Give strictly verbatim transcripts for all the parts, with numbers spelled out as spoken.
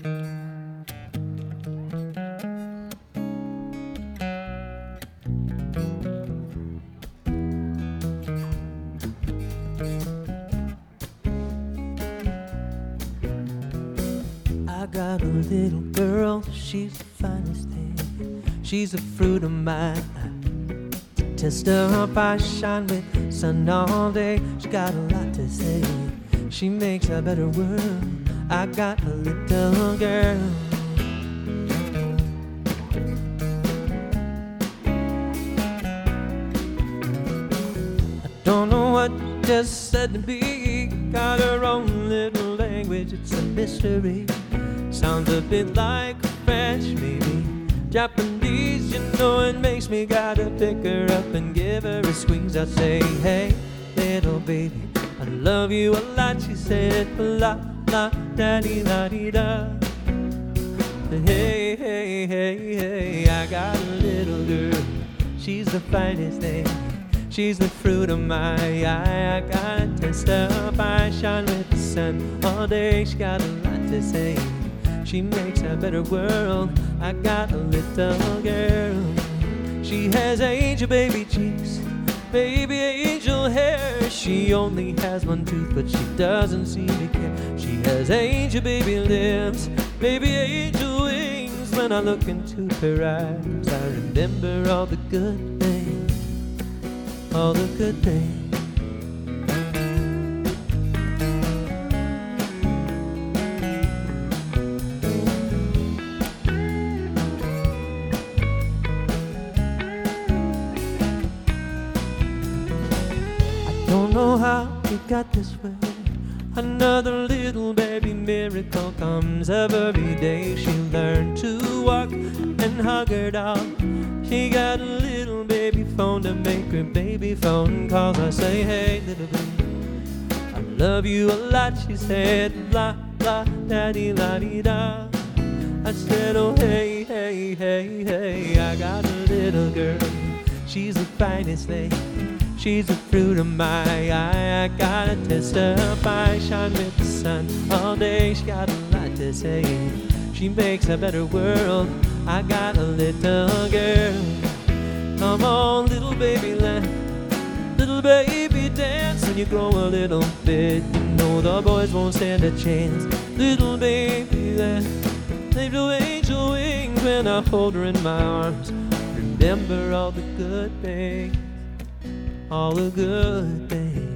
I got a little girl, she's the finest thing. She's a fruit of mine. To test her up, I shine with sun all day. She got a lot to say. She makes a better world. I got a little girl. I don't know what you just said to me. Got her own little language, it's a mystery. Sounds a bit like French, maybe Japanese. You know it makes me gotta pick her up and give her a squeeze. I say, hey, little baby, I love you a lot. She said, la, la, da-dee-la-dee-da. Hey, hey, hey, hey, I got a little girl. She's the finest thing. She's the fruit of my eye. I got test up, I shine with the sun all day. She got a lot to say. She makes a better world. I got a little girl. She has angel baby cheeks, baby angel hair. She only has one tooth, but she doesn't seem to care. She has angel baby lips, baby angel wings. When I look into her eyes, I remember all the good things, all the good things. Don't know how we got this way. Another little baby miracle comes every day. She learned to walk and hug her dog. She got a little baby phone to make her baby phone calls. I say, hey, little baby, I love you a lot. She said, blah, blah, da-dee-la-dee-da. I said, oh, hey, hey, hey, hey, I got a little girl. She's the finest thing. She's the fruit of my eye. I got a test up, I shine with the sun all day. She got a lot to say. She makes a better world. I got a little girl. Come on, little baby, let little baby dance. When you grow a little bit, you know the boys won't stand a chance. Little baby, let little angel wings. When I hold her in my arms, remember all the good things, all the good things.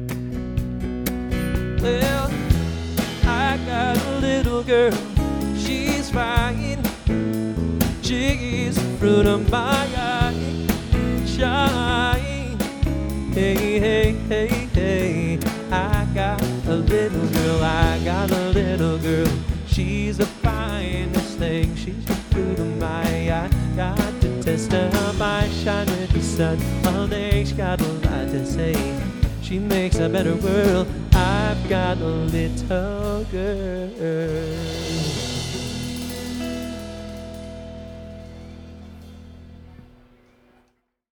Well, I got a little girl, she's fine. She's the fruit of my eye. Shine. Hey, hey, hey, hey. I got a little girl, I got a little girl. She's the finest thing. She's the fruit of my eye. Got to test her, I shine with the sun all day. She got a lot to say. She makes a better world. I've got a little girl.